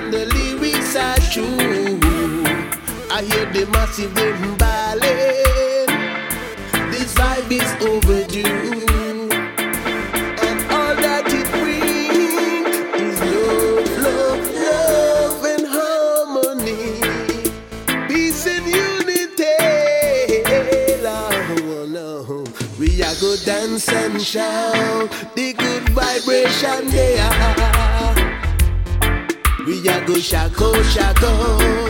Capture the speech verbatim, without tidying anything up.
the lyrics are true. I hear the massive them balling. This vibe is overdue. And all that it brings is love, love, love and harmony. Peace and unity. Oh, no. We are go dance and shout. The good vibration there. We are go shako, shako.